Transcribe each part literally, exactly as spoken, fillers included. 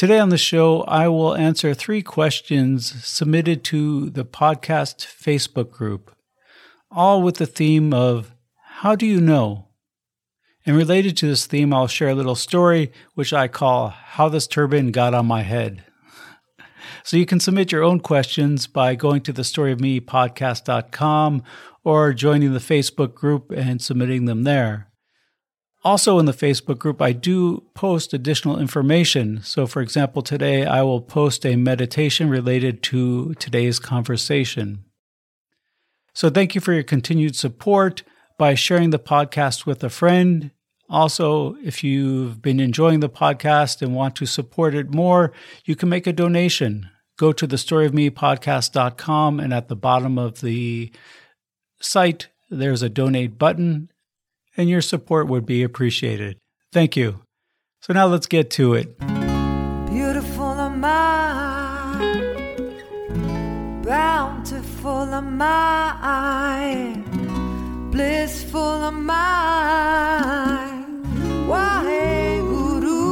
Today on the show, I will answer three questions submitted to the podcast Facebook group, all with the theme of, how do you know? And related to this theme, I'll share a little story, which I call How This Turban Got on My Head. So you can submit your own questions by going to the story of me podcast dot com or joining the Facebook group and submitting them there. Also in the Facebook group, I do post additional information. So for example, today I will post a meditation related to today's conversation. So thank you for your continued support by sharing the podcast with a friend. Also, if you've been enjoying the podcast and want to support it more, you can make a donation. Go to the story of me podcast dot com, and at the bottom of the site, there's a donate button, and your support would be appreciated. Thank you. So now let's get to it. Beautiful am I, bountiful am I, blissful am I, Waheguru,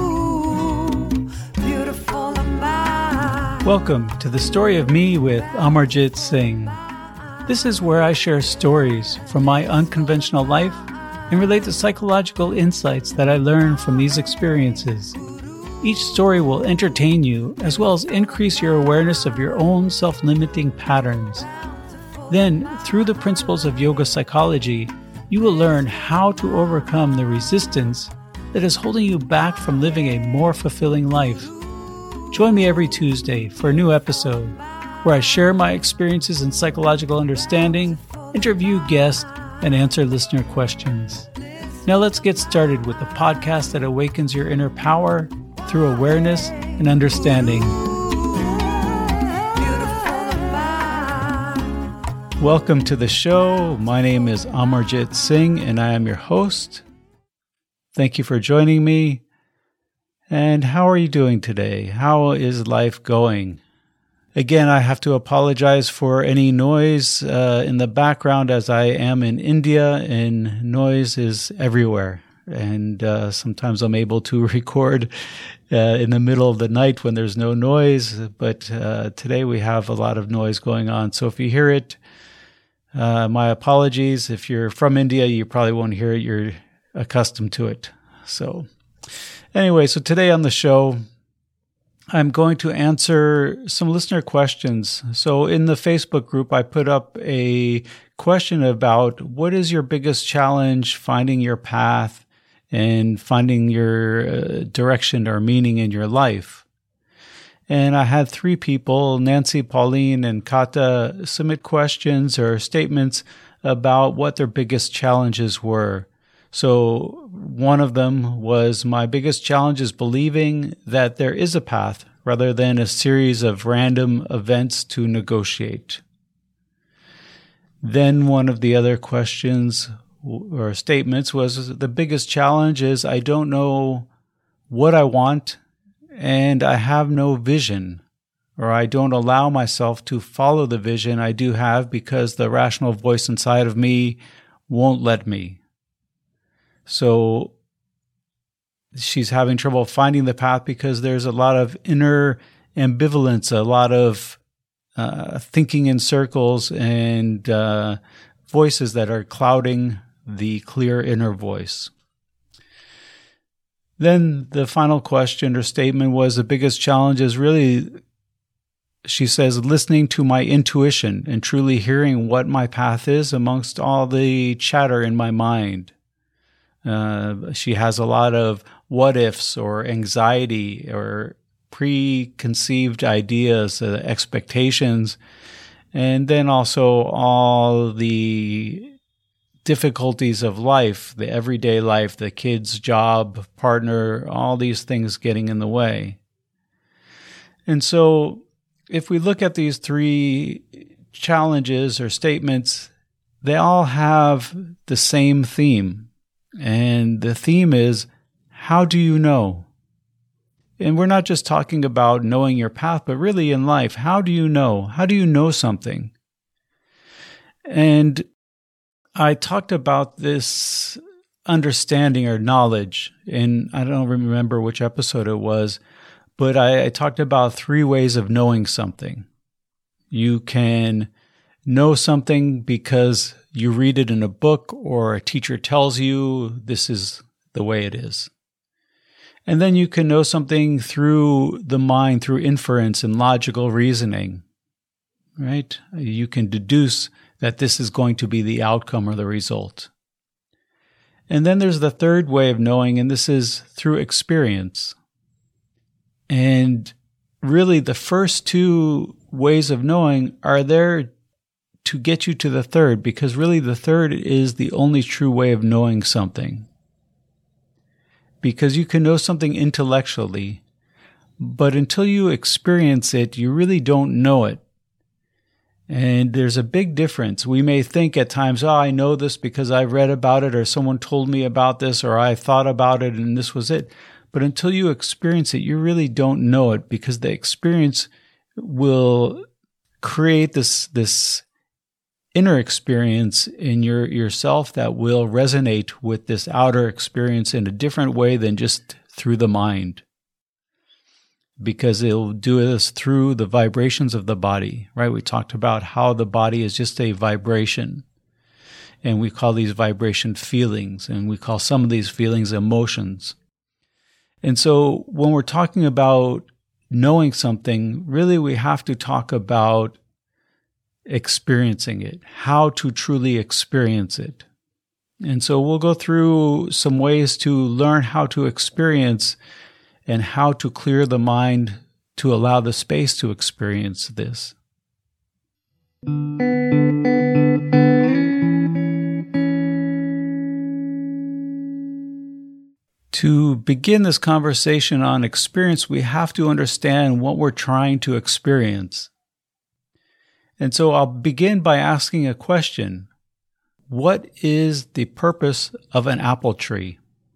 beautiful am I. Welcome to the Story of Me with Amarjit Singh. This is where I share stories from my unconventional life and relate the psychological insights that I learned from these experiences. Each story will entertain you as well as increase your awareness of your own self-limiting patterns. Then, through the principles of yoga psychology, you will learn how to overcome the resistance that is holding you back from living a more fulfilling life. Join me every Tuesday for a new episode where I share my experiences in psychological understanding, interview guests, and answer listener questions. Now let's get started with the podcast that awakens your inner power through awareness and understanding. Welcome to the show. My name is Amarjit Singh, and I am your host. Thank you for joining me. And how are you doing today? How is life going? Again, I have to apologize for any noise uh, in the background as I am in India and noise is everywhere. And uh, sometimes I'm able to record uh, in the middle of the night when there's no noise. But uh, today we have a lot of noise going on. So if you hear it, uh, my apologies. If you're from India, you probably won't hear it. You're accustomed to it. So anyway, so today on the show, I'm going to answer some listener questions. So in the Facebook group, I put up a question about what is your biggest challenge finding your path and finding your uh, direction or meaning in your life. And I had three people, Nancy, Pauline, and Kata, submit questions or statements about what their biggest challenges were. So one of them was, my biggest challenge is believing that there is a path rather than a series of random events to negotiate. Then one of the other questions or statements was, the biggest challenge is I don't know what I want and I have no vision, or I don't allow myself to follow the vision I do have because the rational voice inside of me won't let me. So she's having trouble finding the path because there's a lot of inner ambivalence, a lot of uh, thinking in circles and uh, voices that are clouding the clear inner voice. Then the final question or statement was, the biggest challenge is really, she says, listening to my intuition and truly hearing what my path is amongst all the chatter in my mind. Uh, she has a lot of what ifs or anxiety or preconceived ideas, uh, expectations, and then also all the difficulties of life, the everyday life, the kids' job, partner, all these things getting in the way. And so if we look at these three challenges or statements, they all have the same theme. And the theme is, how do you know? And we're not just talking about knowing your path, but really in life, how do you know? How do you know something? And I talked about this understanding or knowledge, and I don't remember which episode it was, But I, I talked about three ways of knowing something. You can know something because you read it in a book or a teacher tells you this is the way it is. And then you can know something through the mind, through inference and logical reasoning, right? You can deduce that this is going to be the outcome or the result. And then there's the third way of knowing, and this is through experience. And really the first two ways of knowing are there to get you to the third, because really the third is the only true way of knowing something. Because you can know something intellectually, but until you experience it, you really don't know it. And there's a big difference. We may think at times, oh, I know this because I read about it, or someone told me about this, or I thought about it and this was it. But until you experience it, you really don't know it, because the experience will create this, this inner experience in your yourself that will resonate with this outer experience in a different way than just through the mind. Because it'll do this through the vibrations of the body, right? We talked about how the body is just a vibration. And we call these vibration feelings, and we call some of these feelings emotions. And so when we're talking about knowing something, really we have to talk about experiencing it, how to truly experience it. And so we'll go through some ways to learn how to experience and how to clear the mind to allow the space to experience this. To begin this conversation on experience, we have to understand what we're trying to experience. And so I'll begin by asking a question. What is the purpose of an apple tree?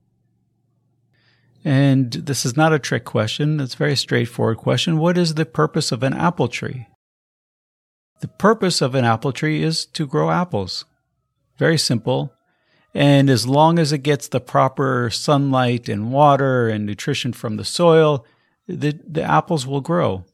And this is not a trick question. It's a very straightforward question. What is the purpose of an apple tree? The purpose of an apple tree is to grow apples. Very simple. And as long as it gets the proper sunlight and water and nutrition from the soil, the, the apples will grow.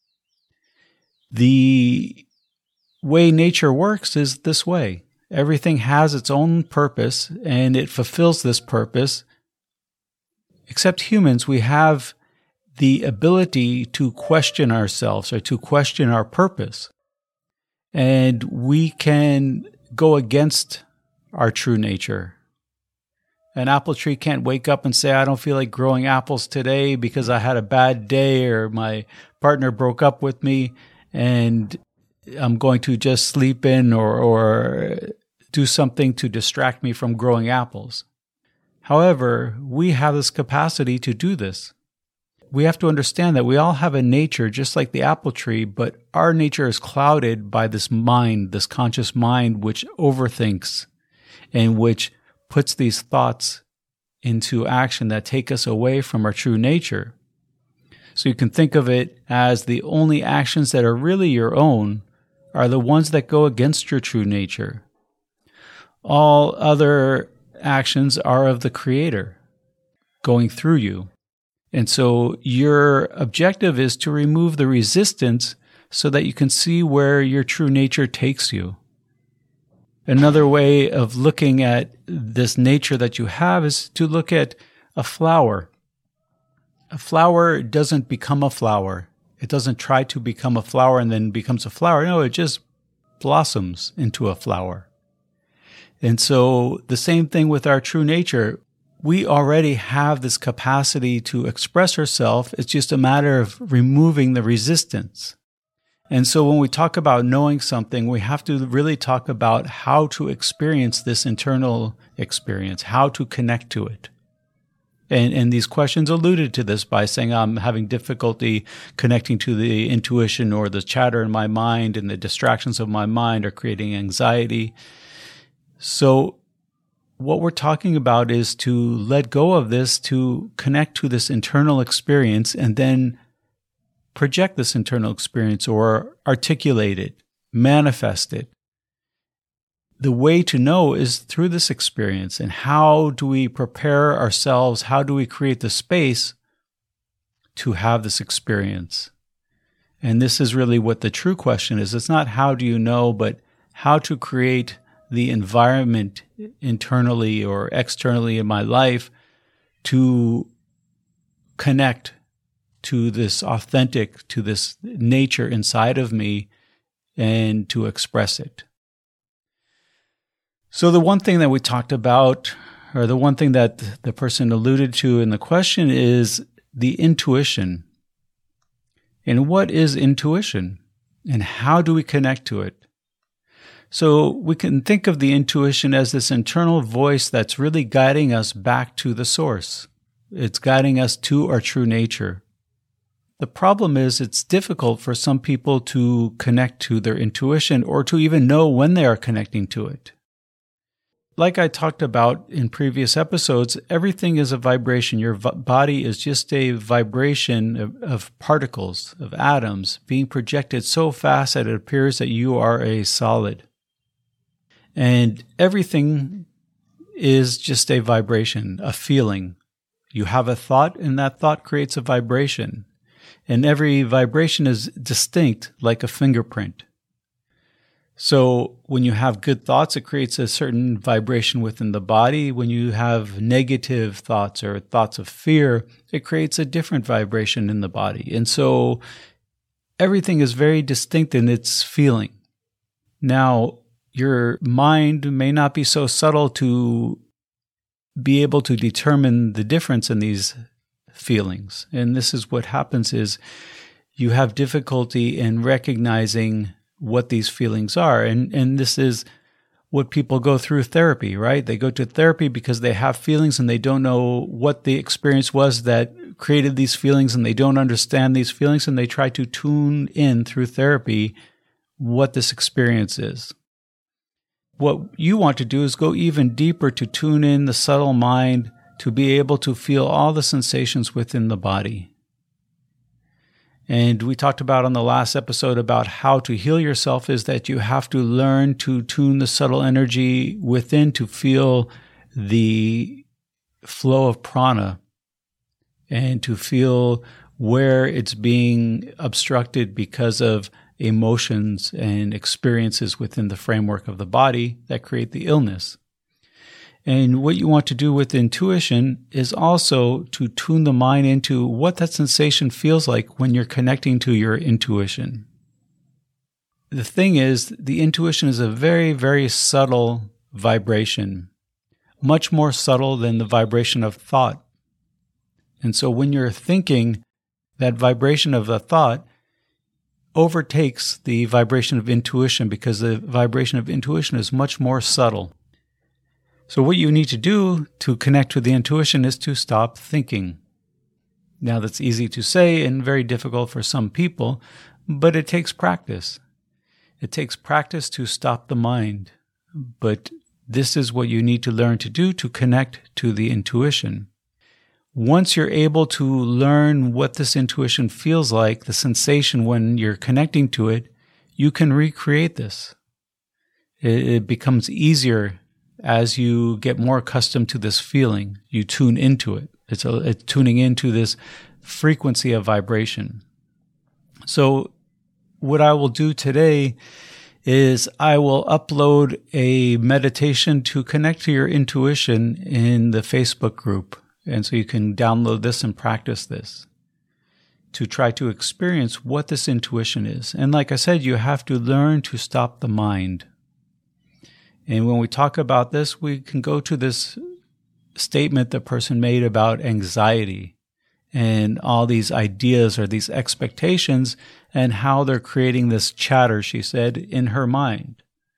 The way nature works is this way. Everything has its own purpose, and it fulfills this purpose. Except humans, we have the ability to question ourselves or to question our purpose. And we can go against our true nature. An apple tree can't wake up and say, I don't feel like growing apples today because I had a bad day or my partner broke up with me and I'm going to just sleep in or, or do something to distract me from growing apples. However, we have this capacity to do this. We have to understand that we all have a nature just like the apple tree, but our nature is clouded by this mind, this conscious mind, which overthinks and which puts these thoughts into action that take us away from our true nature. So you can think of it as the only actions that are really your own are the ones that go against your true nature. All other actions are of the Creator going through you. And so your objective is to remove the resistance so that you can see where your true nature takes you. Another way of looking at this nature that you have is to look at a flower. A flower doesn't become a flower. It doesn't try to become a flower and then becomes a flower. No, it just blossoms into a flower. And so the same thing with our true nature. We already have this capacity to express ourselves. It's just a matter of removing the resistance. And so when we talk about knowing something, we have to really talk about how to experience this internal experience, how to connect to it. And, and these questions alluded to this by saying I'm having difficulty connecting to the intuition or the chatter in my mind, and the distractions of my mind are creating anxiety. So what we're talking about is to let go of this, to connect to this internal experience, and then project this internal experience or articulate it, manifest it. The way to know is through this experience. And how do we prepare ourselves? How do we create the space to have this experience? And this is really what the true question is. It's not how do you know, but how to create the environment internally or externally in my life to connect to this authentic, to this nature inside of me and to express it. So the one thing that we talked about, or the one thing that the person alluded to in the question, is the intuition. And what is intuition? And how do we connect to it? So we can think of the intuition as this internal voice that's really guiding us back to the source. It's guiding us to our true nature. The problem is it's difficult for some people to connect to their intuition or to even know when they are connecting to it. Like I talked about in previous episodes, everything is a vibration. Your v- body is just a vibration of, of particles, of atoms, being projected so fast that it appears that you are a solid. And everything is just a vibration, a feeling. You have a thought, and that thought creates a vibration. And every vibration is distinct, like a fingerprint. So when you have good thoughts, it creates a certain vibration within the body. When you have negative thoughts or thoughts of fear, it creates a different vibration in the body. And so everything is very distinct in its feeling. Now, your mind may not be so subtle to be able to determine the difference in these feelings. And this is what happens is you have difficulty in recognizing what these feelings are. And and this is what people go through therapy, right? They go to therapy because they have feelings and they don't know what the experience was that created these feelings, and they don't understand these feelings, and they try to tune in through therapy what this experience is. What you want to do is go even deeper to tune in the subtle mind to be able to feel all the sensations within the body. And we talked about on the last episode about how to heal yourself is that you have to learn to tune the subtle energy within to feel the flow of prana and to feel where it's being obstructed because of emotions and experiences within the framework of the body that create the illness. And what you want to do with intuition is also to tune the mind into what that sensation feels like when you're connecting to your intuition. The thing is, the intuition is a very, very subtle vibration, much more subtle than the vibration of thought. And so when you're thinking, that vibration of the thought overtakes the vibration of intuition because the vibration of intuition is much more subtle. So what you need to do to connect with the intuition is to stop thinking. Now that's easy to say and very difficult for some people, but it takes practice. It takes practice to stop the mind. But this is what you need to learn to do to connect to the intuition. Once you're able to learn what this intuition feels like, the sensation when you're connecting to it, you can recreate this. It, it becomes easier as you get more accustomed to this feeling. You tune into it. It's, a, it's tuning into this frequency of vibration. So what I will do today is I will upload a meditation to connect to your intuition in the Facebook group. And so you can download this and practice this to try to experience what this intuition is. And like I said, you have to learn to stop the mind. And when we talk about this, we can go to this statement the person made about anxiety and all these ideas or these expectations and how they're creating this chatter, she said, in her mind.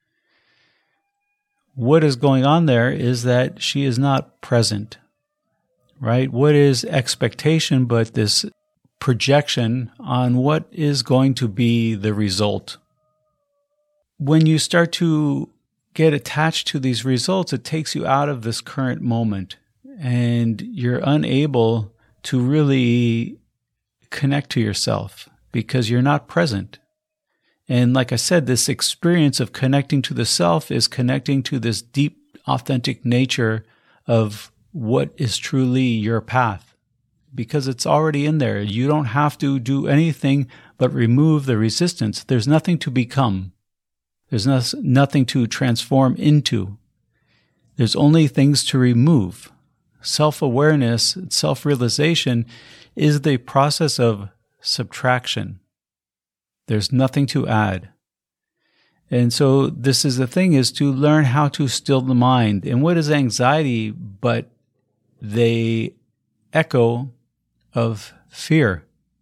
What is going on there is that she is not present. Right? What is expectation but this projection on what is going to be the result? When you start to get attached to these results, it takes you out of this current moment and you're unable to really connect to yourself because you're not present. And like I said, this experience of connecting to the self is connecting to this deep, authentic nature of what is truly your path, because it's already in there. You don't have to do anything but remove the resistance. There's nothing to become. There's no, nothing to transform into. There's only things to remove. Self-awareness, self-realization is the process of subtraction. There's nothing to add. And so this is the thing, is to learn how to still the mind. And what is anxiety but the echo of fear?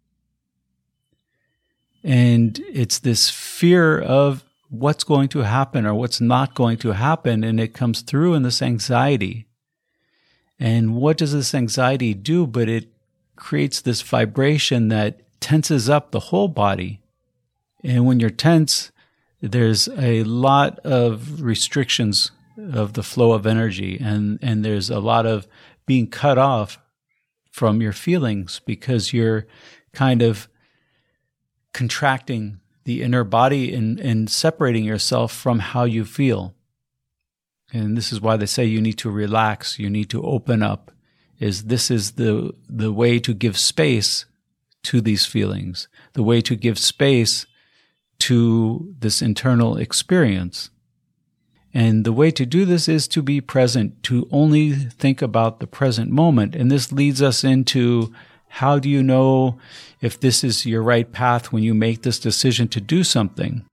And it's this fear of what's going to happen or what's not going to happen, and it comes through in this anxiety. And what does this anxiety do? But it creates this vibration that tenses up the whole body. And when you're tense, there's a lot of restrictions of the flow of energy, and, and there's a lot of being cut off from your feelings because you're kind of contracting the inner body and, and separating yourself from how you feel. And this is why they say you need to relax, you need to open up, is this is the, the way to give space to these feelings, the way to give space to this internal experience. And the way to do this is to be present, to only think about the present moment. And this leads us into, how do you know if this is your right path when you make this decision to do something?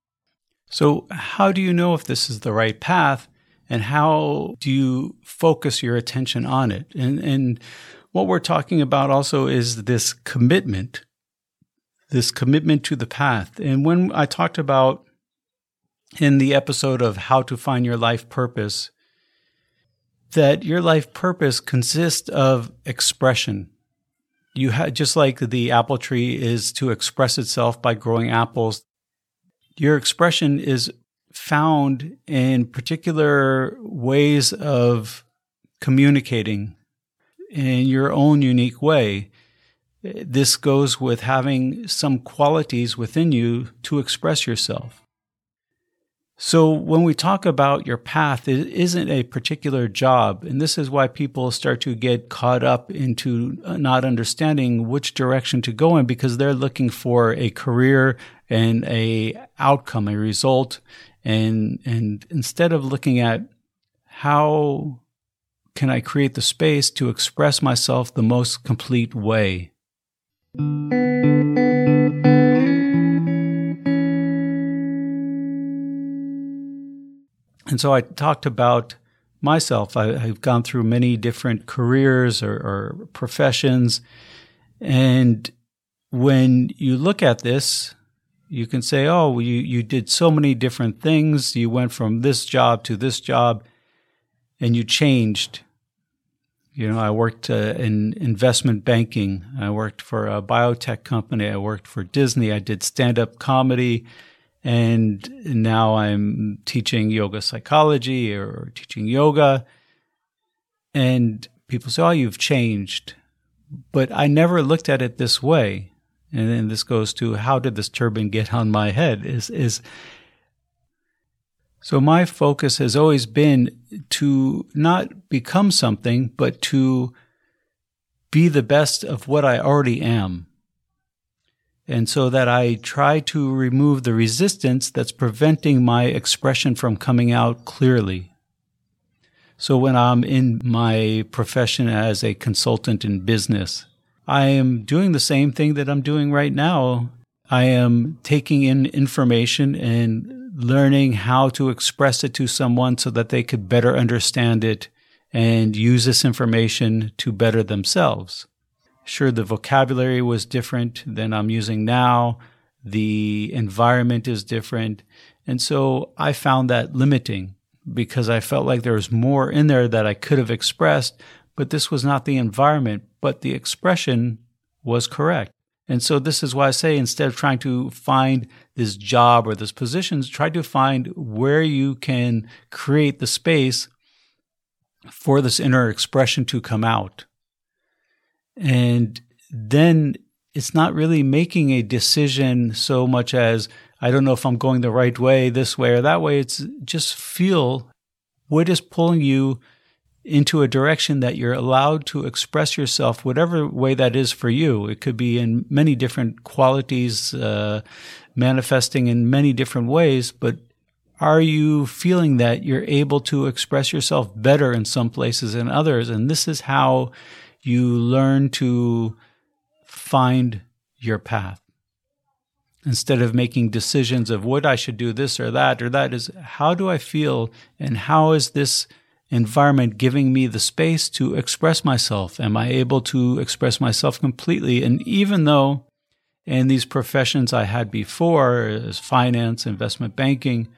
So how do you know if this is the right path, and how do you focus your attention on it? And, and what we're talking about also is this commitment, this commitment to the path. And when I talked about in the episode of how to find your life purpose, that your life purpose consists of expression. You ha- just like the apple tree is to express itself by growing apples, your expression is found in particular ways of communicating in your own unique way. This goes with having some qualities within you to express yourself. So when we talk about your path, it isn't a particular job. And this is why people start to get caught up into not understanding which direction to go in, because they're looking for a career and a outcome, a result. And, and instead of looking at how can I create the space to express myself the most complete way. And so I talked about myself. I, I've gone through many different careers or, or professions. And when you look at this, you can say, oh, you, you did so many different things. You went from this job to this job, and you changed. You know, I worked uh, in investment banking. I worked for a biotech company. I worked for Disney. I did stand-up comedy. And now I'm teaching yoga psychology or teaching yoga. And people say, oh, you've changed. But I never looked at it this way. And then this goes to, how did this turban get on my head? Is is So my focus has always been to not become something, but to be the best of what I already am. And so that I try to remove the resistance that's preventing my expression from coming out clearly. So when I'm in my profession as a consultant in business, I am doing the same thing that I'm doing right now. I am taking in information and learning how to express it to someone so that they could better understand it and use this information to better themselves. Sure, the vocabulary was different than I'm using now. The environment is different. And so I found that limiting because I felt like there was more in there that I could have expressed, but this was not the environment, but the expression was correct. And so this is why I say, instead of trying to find this job or this position, try to find where you can create the space for this inner expression to come out. And then it's not really making a decision so much as, I don't know if I'm going the right way, this way or that way. It's just feel what is pulling you into a direction that you're allowed to express yourself whatever way that is for you. It could be in many different qualities, uh, manifesting in many different ways, but are you feeling that you're able to express yourself better in some places than others? And this is how you learn to find your path. Instead of making decisions of what I should do this or that or that, is how do I feel and how is this environment giving me the space to express myself? Am I able to express myself completely? And even though in these professions I had before, as finance, investment banking,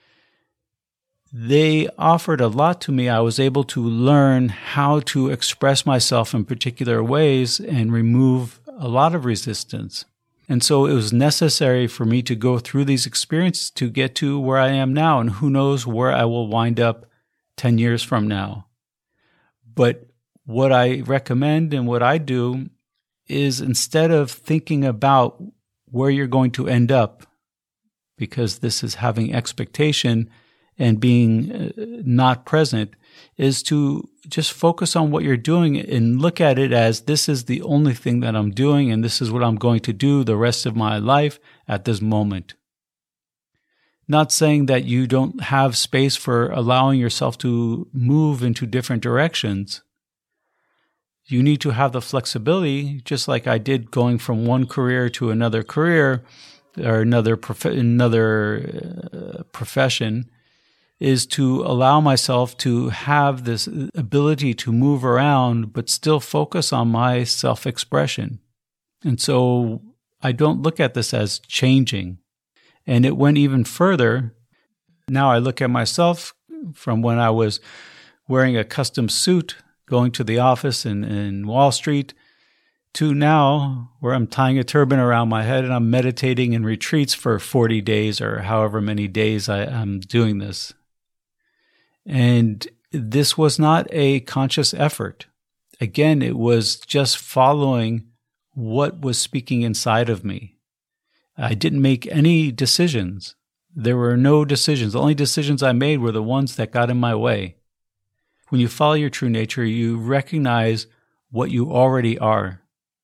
they offered a lot to me, I was able to learn how to express myself in particular ways and remove a lot of resistance. And so it was necessary for me to go through these experiences to get to where I am now. And who knows where I will wind up ten years from now. But what I recommend and what I do is, instead of thinking about where you're going to end up, because this is having expectation and being uh, not present, is to just focus on what you're doing and look at it as, this is the only thing that I'm doing and this is what I'm going to do the rest of my life at this moment. Not saying that you don't have space for allowing yourself to move into different directions. You need to have the flexibility, just like I did going from one career to another career or another prof- another uh, profession, is to allow myself to have this ability to move around but still focus on my self-expression. And so I don't look at this as changing. And it went even further. Now I look at myself from when I was wearing a custom suit, going to the office in, in Wall Street, to now where I'm tying a turban around my head and I'm meditating in retreats for forty days or however many days I, I'm doing this. And this was not a conscious effort. Again, it was just following what was speaking inside of me. I didn't make any decisions. There were no decisions. The only decisions I made were the ones that got in my way. When you follow your true nature, you recognize what you already are.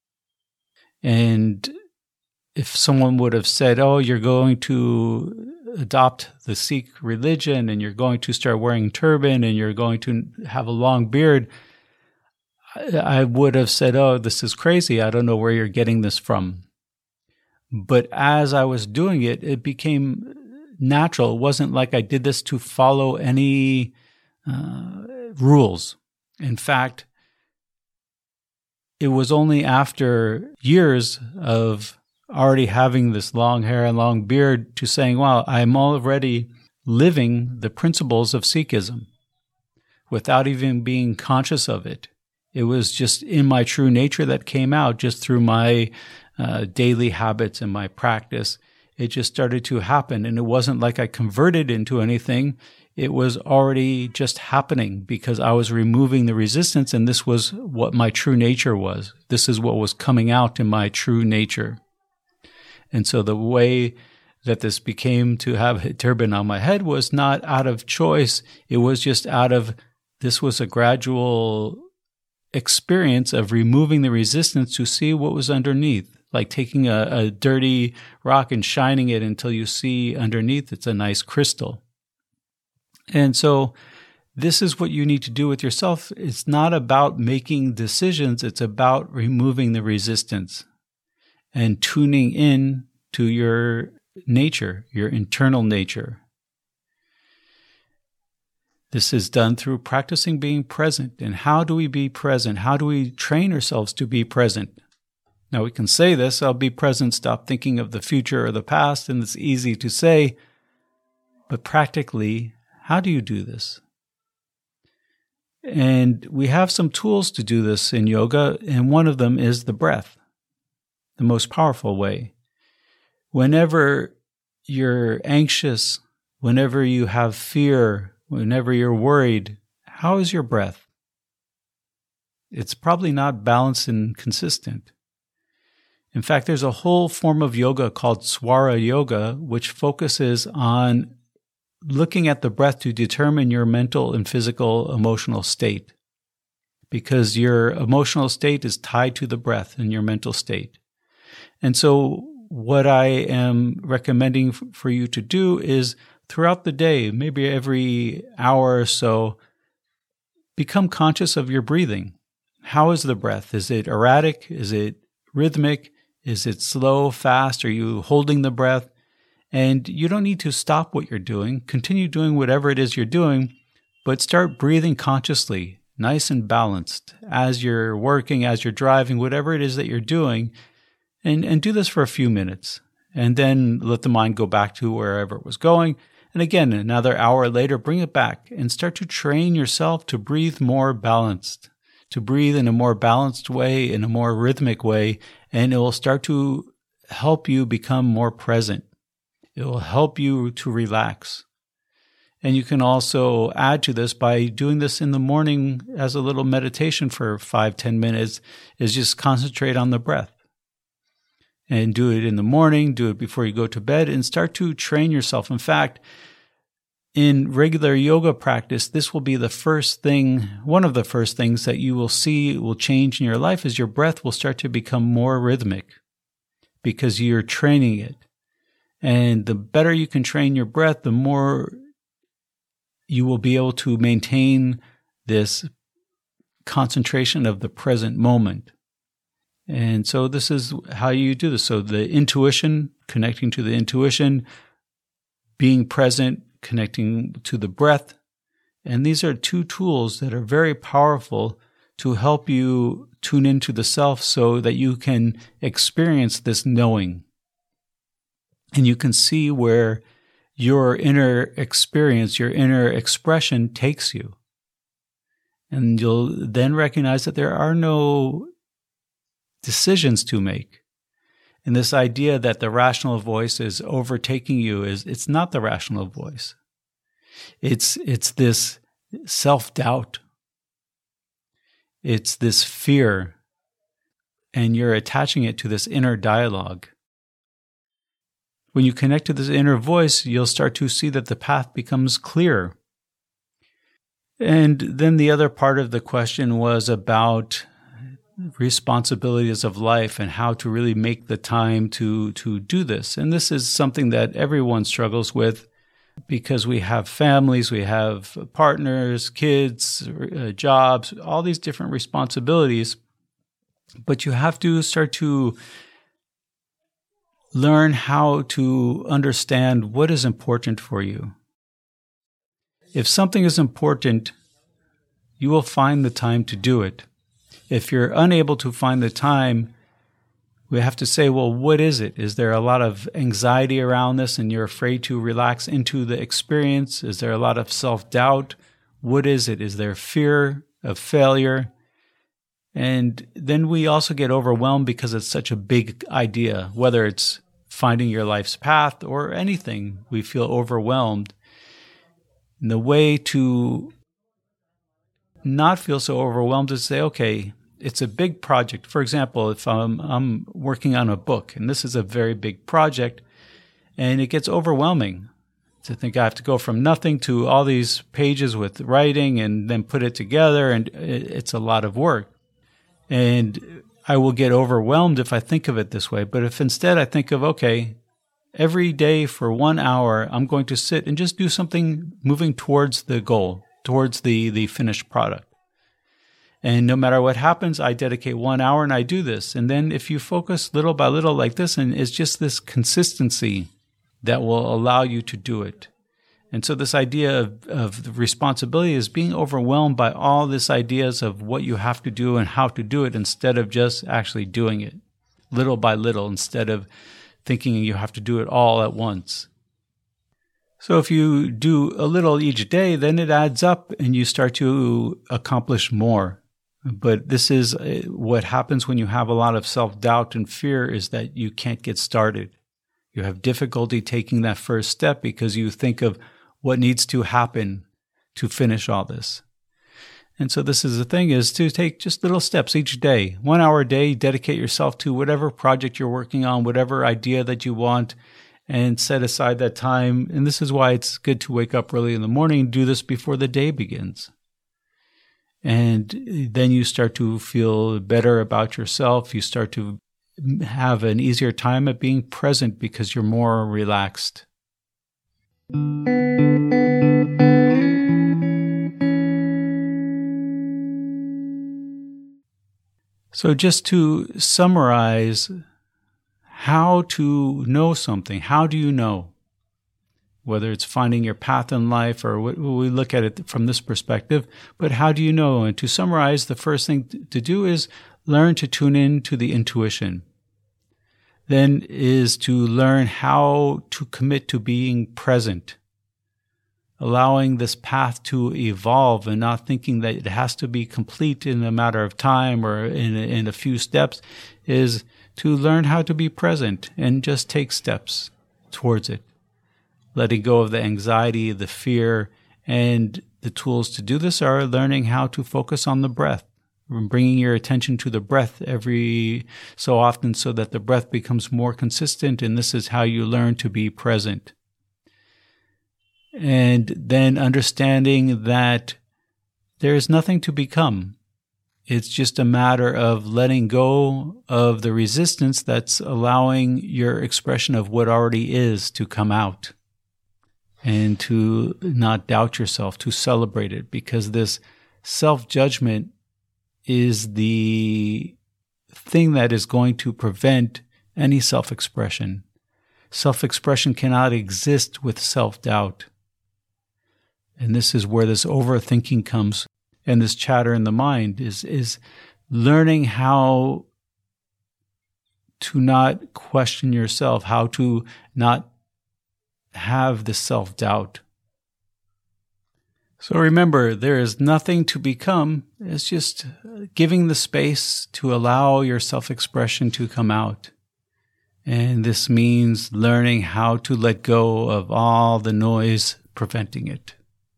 And if someone would have said, oh, you're going to adopt the Sikh religion and you're going to start wearing turban and you're going to have a long beard, I would have said, oh, this is crazy. I don't know where you're getting this from. But as I was doing it, it became natural. It wasn't like I did this to follow any uh, rules. In fact, it was only after years of already having this long hair and long beard to saying, wow, I'm already living the principles of Sikhism without even being conscious of it. It was just in my true nature that came out just through my uh, daily habits and my practice. It just started to happen. And it wasn't like I converted into anything. It was already just happening because I was removing the resistance, and this was what my true nature was. This is what was coming out in my true nature. And so the way that this became to have a turban on my head was not out of choice. It was just out of, this was a gradual experience of removing the resistance to see what was underneath, like taking a, a dirty rock and shining it until you see underneath it's a nice crystal. And so this is what you need to do with yourself. It's not about making decisions. It's about removing the resistance and tuning in to your nature, your internal nature. This is done through practicing being present. And how do we be present? How do we train ourselves to be present? Now we can say this, I'll be present, stop thinking of the future or the past, and it's easy to say, but practically, how do you do this? And we have some tools to do this in yoga, and one of them is the breath, the most powerful way. Whenever you're anxious, whenever you have fear, whenever you're worried, how is your breath? It's probably not balanced and consistent. In fact, there's a whole form of yoga called Swara Yoga, which focuses on looking at the breath to determine your mental and physical emotional state. because your emotional state is tied to the breath and your mental state. And so what I am recommending f- for you to do is throughout the day, maybe every hour or so, become conscious of your breathing. How is the breath? Is it erratic? Is it rhythmic? Is it slow, fast? Are you holding the breath? And you don't need to stop what you're doing. Continue doing whatever it is you're doing, but start breathing consciously, nice and balanced, as you're working, as you're driving, whatever it is that you're doing. And, and do this for a few minutes, and then let the mind go back to wherever it was going. And again, another hour later, bring it back and start to train yourself to breathe more balanced, to breathe in a more balanced way, in a more rhythmic way, and it will start to help you become more present. It will help you to relax. And you can also add to this by doing this in the morning as a little meditation for five, ten minutes, is just concentrate on the breath. And do it in the morning, do it before you go to bed, and start to train yourself. In fact, in regular yoga practice, this will be the first thing, one of the first things that you will see will change in your life is your breath will start to become more rhythmic because you're training it. And the better you can train your breath, the more you will be able to maintain this concentration of the present moment. And so this is how you do this. So the intuition, connecting to the intuition, being present, connecting to the breath. And these are two tools that are very powerful to help you tune into the self so that you can experience this knowing. And you can see where your inner experience, your inner expression takes you. And you'll then recognize that there are no decisions to make. And this idea that the rational voice is overtaking you is, it's not the rational voice. It's, it's this self-doubt. It's this fear. And you're attaching it to this inner dialogue. When you connect to this inner voice, you'll start to see that the path becomes clearer. And then the other part of the question was about responsibilities of life and how to really make the time to, to do this. And this is something that everyone struggles with because we have families, we have partners, kids, uh, jobs, all these different responsibilities. But you have to start to learn how to understand what is important for you. If something is important, you will find the time to do it. If you're unable to find the time, we have to say, well, what is it? Is there a lot of anxiety around this and you're afraid to relax into the experience? Is there a lot of self-doubt? What is it? Is there fear of failure? And then we also get overwhelmed because it's such a big idea, whether it's finding your life's path or anything, we feel overwhelmed. And the way to not feel so overwhelmed is to say, okay, it's a big project. For example, if I'm, I'm working on a book, and this is a very big project, and it gets overwhelming to think I have to go from nothing to all these pages with writing and then put it together, and it's a lot of work. And I will get overwhelmed if I think of it this way. But if instead I think of, okay, every day for one hour, I'm going to sit and just do something moving towards the goal, towards the, the finished product. And no matter what happens, I dedicate one hour and I do this. And then if you focus little by little like this, and it's just this consistency that will allow you to do it. And so this idea of, of the responsibility is being overwhelmed by all these ideas of what you have to do and how to do it instead of just actually doing it little by little, instead of thinking you have to do it all at once. So if you do a little each day, then it adds up and you start to accomplish more. But this is what happens when you have a lot of self-doubt and fear, is that you can't get started. You have difficulty taking that first step because you think of what needs to happen to finish all this. And so this is the thing, is to take just little steps each day. One hour a day, dedicate yourself to whatever project you're working on, whatever idea that you want, and set aside that time. And this is why it's good to wake up early in the morning and do this before the day begins. And then you start to feel better about yourself. You start to have an easier time at being present because you're more relaxed. So just to summarize, how to know something. How do you know? Whether it's finding your path in life or what, we look at it from this perspective, but how do you know? And to summarize, the first thing to do is learn to tune in to the intuition. Then is to learn how to commit to being present, allowing this path to evolve and not thinking that it has to be complete in a matter of time or in a, in a few steps, is to learn how to be present and just take steps towards it. Letting go of the anxiety, the fear, and the tools to do this are learning how to focus on the breath, bringing your attention to the breath every so often so that the breath becomes more consistent, and this is how you learn to be present. And then understanding that there is nothing to become. It's just a matter of letting go of the resistance that's allowing your expression of what already is to come out. And to not doubt yourself, to celebrate it, because this self-judgment is the thing that is going to prevent any self-expression. Self-expression cannot exist with self-doubt. And this is where this overthinking comes, and this chatter in the mind is, is learning how to not question yourself, how to not have the self-doubt. So remember, there is nothing to become. It's just giving the space to allow your self-expression to come out. And this means learning how to let go of all the noise preventing it.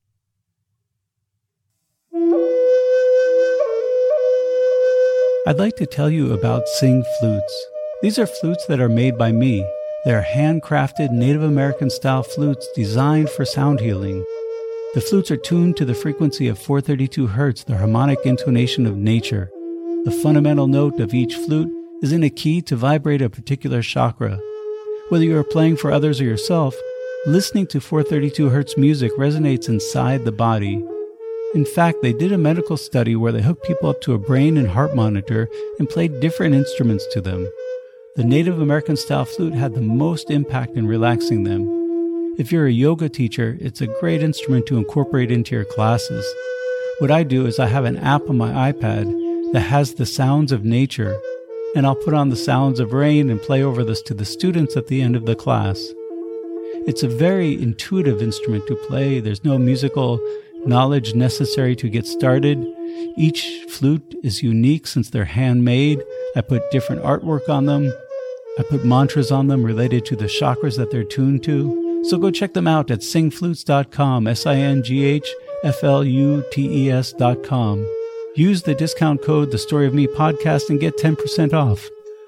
I'd like to tell you about Sing Flutes. These are flutes that are made by me. They are handcrafted Native American style flutes designed for sound healing. The flutes are tuned to the frequency of four thirty-two hertz, the harmonic intonation of nature. The fundamental note of each flute is in a key to vibrate a particular chakra. Whether you are playing for others or yourself, listening to four thirty-two hertz music resonates inside the body. In fact, they did a medical study where they hooked people up to a brain and heart monitor and played different instruments to them. The Native American style flute had the most impact in relaxing them. If you're a yoga teacher, it's a great instrument to incorporate into your classes. What I do is I have an app on my iPad that has the sounds of nature, and I'll put on the sounds of rain and play over this to the students at the end of the class. It's a very intuitive instrument to play. There's no musical knowledge necessary to get started. Each flute is unique since they're handmade. I put different artwork on them. I put mantras on them related to the chakras that they're tuned to. So go check them out at sing flutes dot com, S I N G H F L U T E S dot com. Use the discount code The Story of Me Podcast and get ten percent off.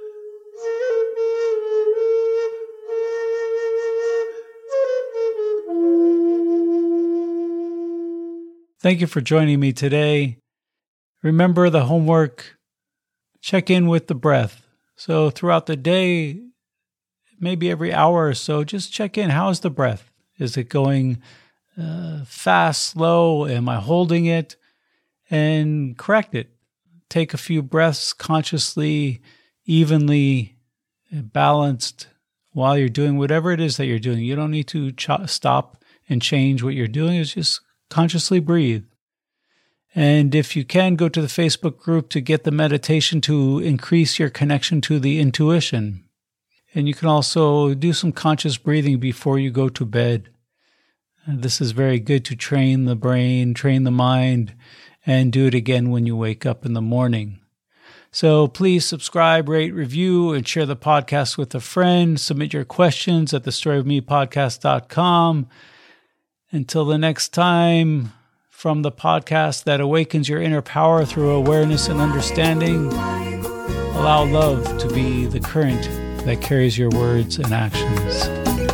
Thank you for joining me today. Remember the homework, check in with the breath. So throughout the day, maybe every hour or so, just check in. How's the breath? Is it going uh, fast, slow? Am I holding it? And correct it. Take a few breaths consciously, evenly, balanced while you're doing whatever it is that you're doing. You don't need to ch- stop and change what you're doing. It's just consciously breathe. And if you can, go to the Facebook group to get the meditation to increase your connection to the intuition. And you can also do some conscious breathing before you go to bed. And this is very good to train the brain, train the mind, and do it again when you wake up in the morning. So please subscribe, rate, review, and share the podcast with a friend. Submit your questions at the story of me podcast dot com. Until the next time, from the podcast that awakens your inner power through awareness and understanding, allow love to be the current that carries your words and actions.